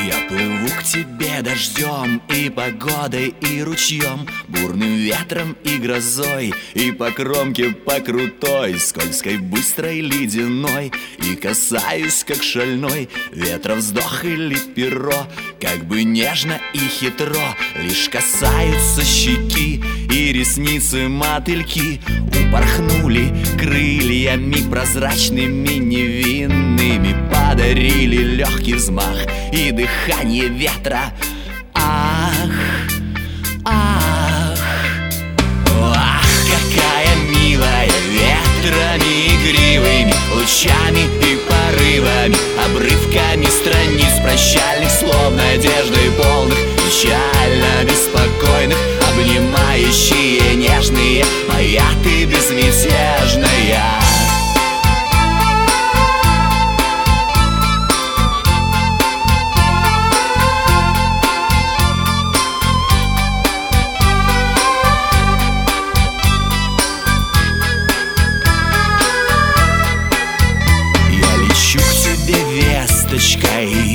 Я плыву к тебе дождем и погодой, и ручьем, бурным ветром и грозой, и по кромке по крутой, скользкой, быстрой, ледяной. И касаюсь, как шальной, ветра вздох или перо, как бы нежно и хитро лишь касаются щеки, и ресницы мотыльки упорхнули крыльями прозрачными, невинными, подарили легкий взмах и дыхание ветра. Ах, ах, ах, какая милая, ветрами игривыми, лучами и порывами, обрывками страниц прощальных слов, надежды полных, печально беспокойных, обнимающие нежные, моя ты безмятежная. Весточкой,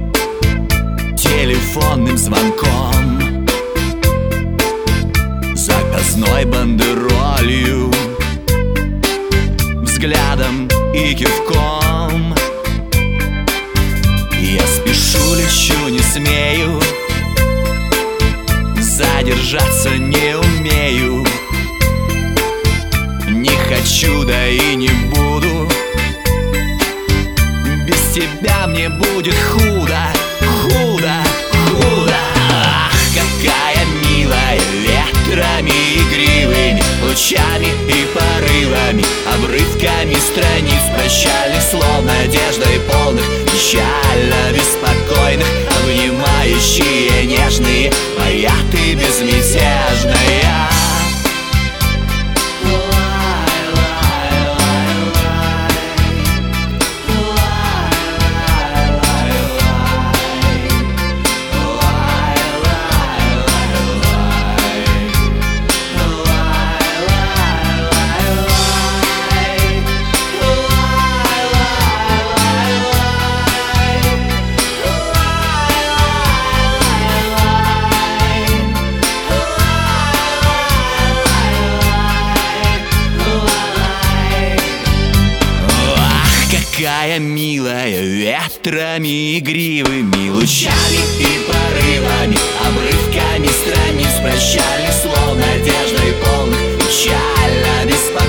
телефонным звонком, заказной бандеролью, взглядом и кивком. Я спешу, лечу, не смею, задержаться не умею, не хочу, да и не буду. Без тебя мне будет худо, худо, худо. Ах, какая милая, ветрами игривыми, лучами и порывами, обрывками страниц прощальных слов, надеждой полных, печально беспокойных, обнимающие нежные, моя ты безмятежная. Какая милая, ветрами игривыми, лучами и порывами, обрывками страниц прощальных слов, надеждой полных, печально беспокойных,